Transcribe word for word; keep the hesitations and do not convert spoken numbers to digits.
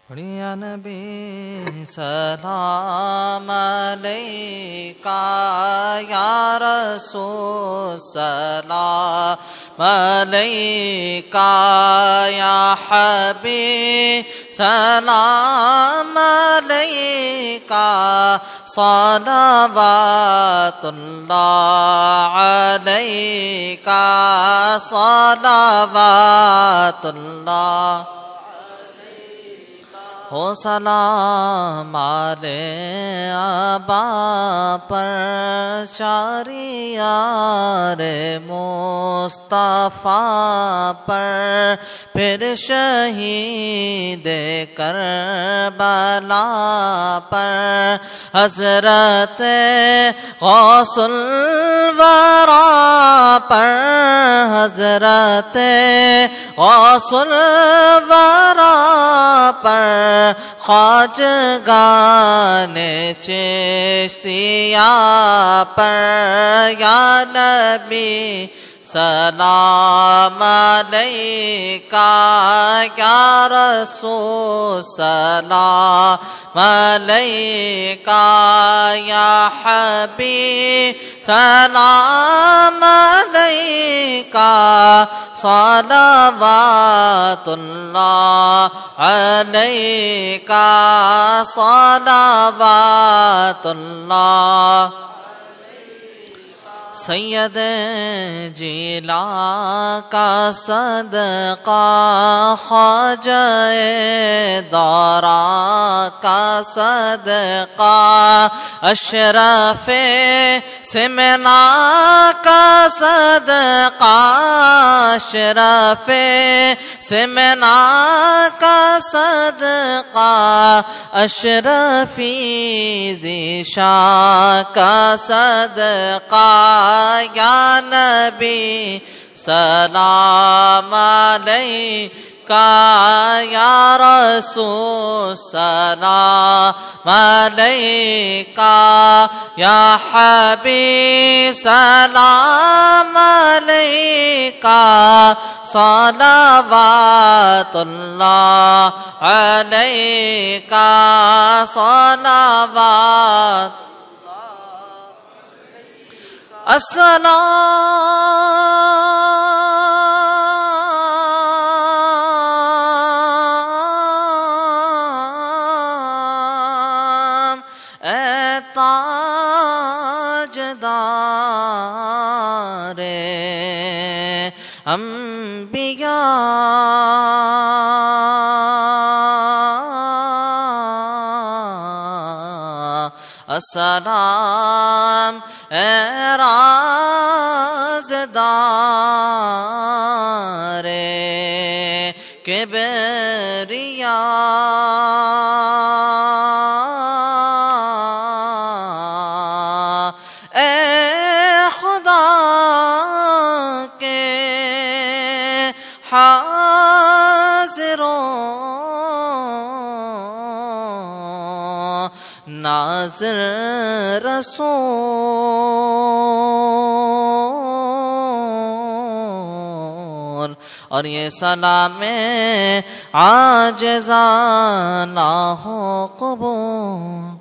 یا نبی سلام علیکہ یا رسول سلام علیکہ یا حبیب سلام علیکہ صلوات اللہ علیکہ صلوات اللہ ہو سلام علیہ آبا پر شہریار مصطفیٰ پر پھر شہید کربلا پر حضرت غوث الورا پر حضرت غوث الورا پر خواجگان چشتیہ پر یا نبی سلام علیکہ یا رسول سلام علیکہ یا حبیب سلام علیکہ صلوات اللہ علیکہ صلوات اللہ سید جیلا کا صدقہ خواجہ دورا کا صدقہ اشرف سمنا کا صدقہ اشرف سمنا کا صدقہ اشرفی ذیشا کا صدقہ یا نبی سلام علیکہ یا رسول سلام علیکہ یا حبیب سلام علیکہ صلوات اللہ علیکہ صلوات السلام اے تاجدار انبیاء السلام اے رازدار کبریاء اے خدا کے حاضروں ناظر رسول اور یہ سلام عاجزانہ ہو قبول